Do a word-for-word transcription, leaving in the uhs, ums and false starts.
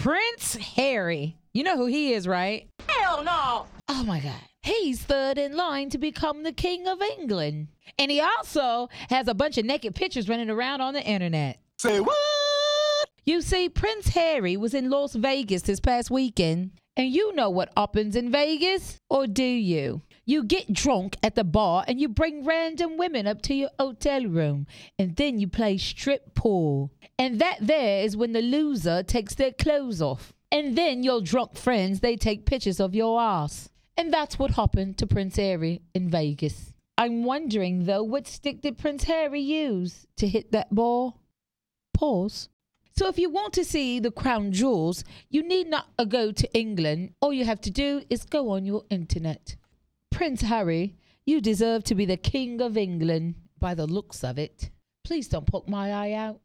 Prince Harry. You know who he is, right? Hell no! Oh my God. He's third in line to become the King of England. And he also has a bunch of naked pictures running around on the internet. Say what? You see, Prince Harry was in Las Vegas this past weekend. And you know what happens in Vegas? Or do you? You get drunk at the bar and you bring random women up to your hotel room. And then you play strip pool. And that there is when the loser takes their clothes off. And then your drunk friends, they take pictures of your ass. And that's what happened to Prince Harry in Vegas. I'm wondering, though, what stick did Prince Harry use to hit that ball? Pause. So if you want to see the crown jewels, you need not go to England. All you have to do is go on your internet. Prince Harry, you deserve to be the King of England by the looks of it. Please don't poke my eye out.